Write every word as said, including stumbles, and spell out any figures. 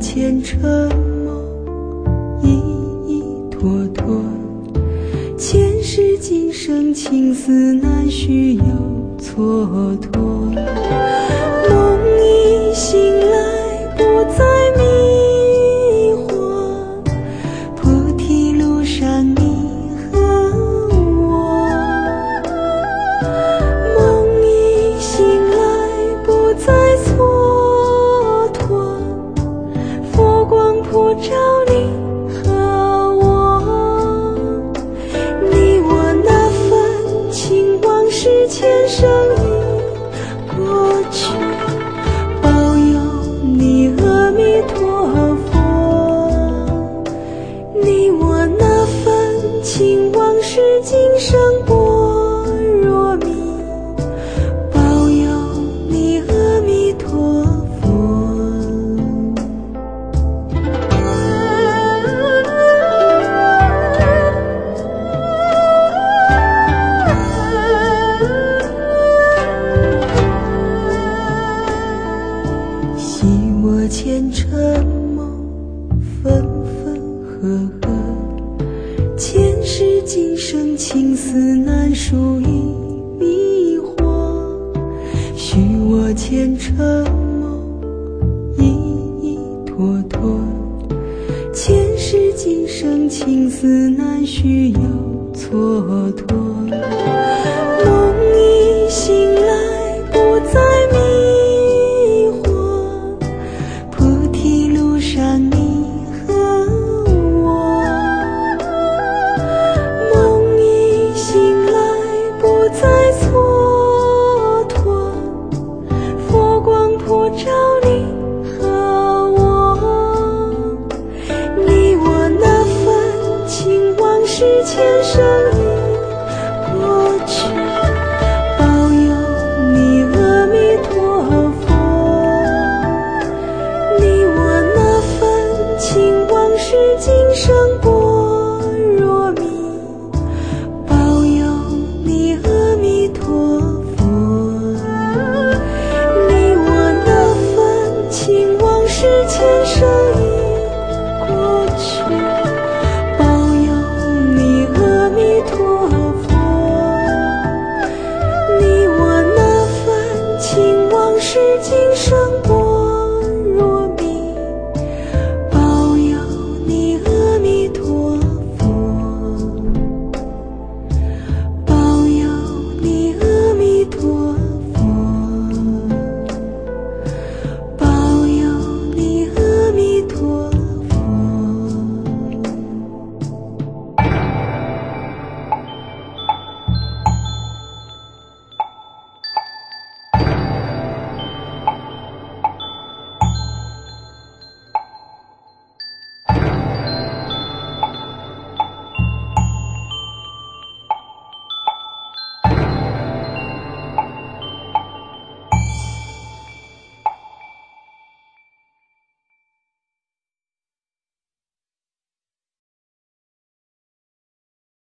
前尘梦，一一妥妥。前世今生，情丝难续又蹉跎。梦一醒来，不再迷惑，菩提路上你和我。梦一醒来，不再蹉跎，佛光普照你和我。你我那份情，往事前生已过去，保佑你阿弥陀佛。你我那份情，往事今生般若蜜，保佑你阿弥陀佛。惜我前尘梦，分分合合，前世今生，情丝难束已迷惑。许我前尘梦，一一妥妥，前世今生，情丝难续又蹉跎。